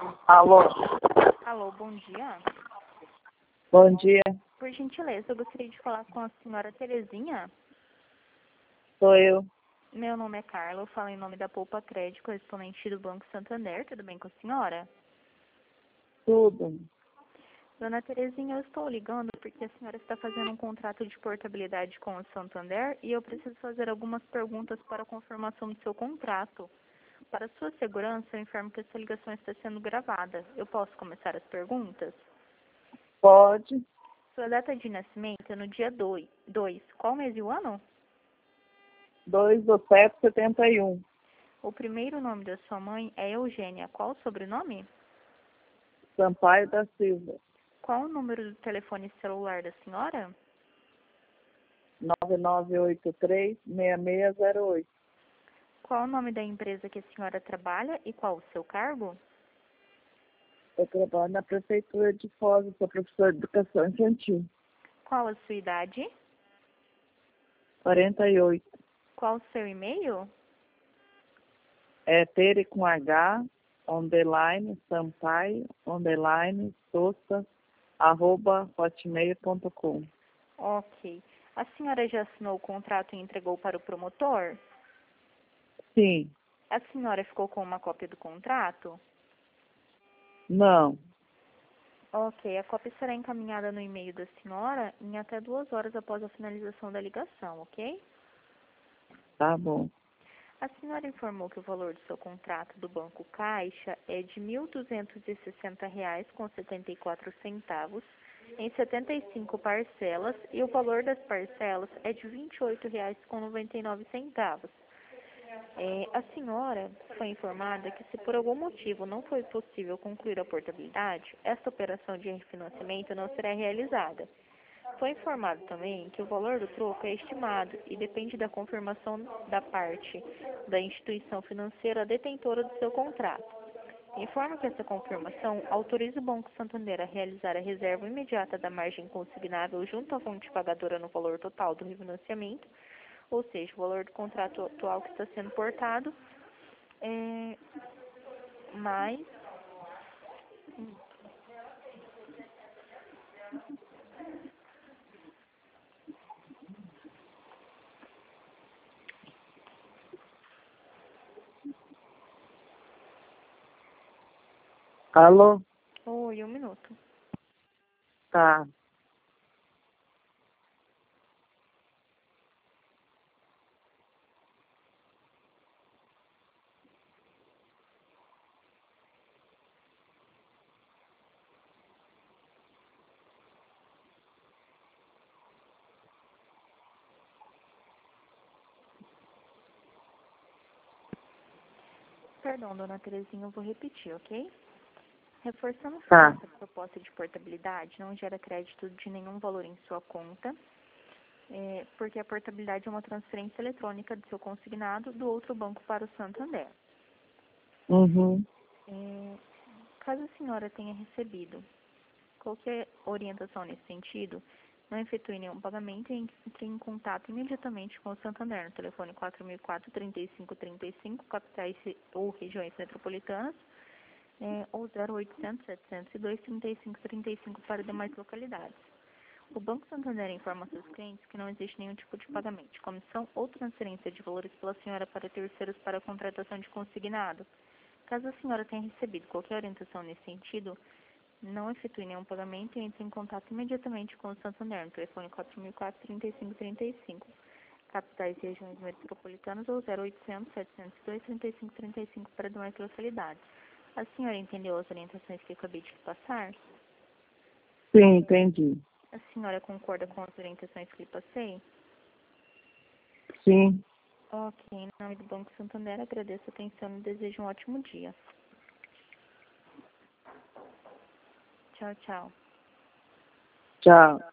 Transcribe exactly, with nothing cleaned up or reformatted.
Alô, Alô, bom dia. bom dia, Por gentileza, eu gostaria de falar com a senhora Terezinha. sou eu. Meu nome é Carla, eu falo em nome da Poupa Crédito, correspondente do Banco Santander. Tudo bem com a senhora? Tudo. Dona Terezinha, eu estou ligando porque a senhora está fazendo um contrato de portabilidade com o Santander e eu preciso fazer algumas perguntas para a confirmação do seu contrato. Para sua segurança, eu informo que essa ligação está sendo gravada. Eu posso começar as perguntas? Pode. Sua data de nascimento é no dia dois. Qual mês e o ano? dois do sete setenta e um. O primeiro nome da sua mãe é Eugênia. Qual o sobrenome? Sampaio da Silva. Qual o número do telefone celular da senhora? nove nove oito três, seis seis zero oito. Qual o nome da empresa que a senhora trabalha e qual o seu cargo? Eu trabalho na Prefeitura de Foz, sou professora de Educação Infantil. Qual a sua idade? quarenta e oito. Qual o seu e-mail? É Tere com H, underline, Sampaio, underline, Sousa, arroba, hotmail ponto com. Ok. A senhora já assinou o contrato e entregou para o promotor? Sim. A senhora ficou com uma cópia do contrato? Não. Ok, a cópia será encaminhada no e-mail da senhora em até duas horas após a finalização da ligação, ok? Tá bom. A senhora informou que o valor do seu contrato do Banco Caixa é de mil duzentos e sessenta reais com setenta e quatro centavos em setenta e cinco parcelas e o valor das parcelas é de vinte e oito reais com noventa e nove centavos. É, a senhora foi informada que se por algum motivo não foi possível concluir a portabilidade, esta operação de refinanciamento não será realizada. Foi informado também que o valor do troco é estimado e depende da confirmação da parte da instituição financeira detentora do seu contrato. Informo que essa confirmação autoriza o Banco Santander a realizar a reserva imediata da margem consignável junto à fonte pagadora no valor total do refinanciamento, ou seja, o valor do contrato atual que está sendo portado, é mais... Alô? Oi, um minuto. Tá. Perdão, dona Terezinha, eu vou repetir, ok? Reforçando que Tá. essa proposta de portabilidade não gera crédito de nenhum valor em sua conta, é, porque a portabilidade é uma transferência eletrônica do seu consignado do outro banco para o Santander. Uhum. É, caso a senhora tenha recebido qualquer orientação nesse sentido, não efetue nenhum pagamento e entre em contato imediatamente com o Santander no telefone quatro mil e quatro, trinta e cinco trinta e cinco, capitais ou regiões metropolitanas, é, ou zero oitocentos, setecentos e dois, trinta e cinco trinta e cinco para demais localidades. O Banco Santander informa a seus clientes que não existe nenhum tipo de pagamento de comissão ou transferência de valores pela senhora para terceiros para a contratação de consignado. Caso a senhora tenha recebido qualquer orientação nesse sentido, não efetue nenhum pagamento e entre em contato imediatamente com o Santander no telefone quatro mil e quatro, trinta e cinco trinta e cinco, capitais e regiões metropolitanas, ou zero oitocentos, setecentos e dois, trinta e cinco trinta e cinco para demais localidades. A senhora entendeu as orientações que eu acabei de lhe passar? Sim, entendi. A senhora concorda com as orientações que lhe passei? Sim. Ok, em nome do Banco Santander, agradeço a atenção e desejo um ótimo dia. Tchau, tchau. Tchau.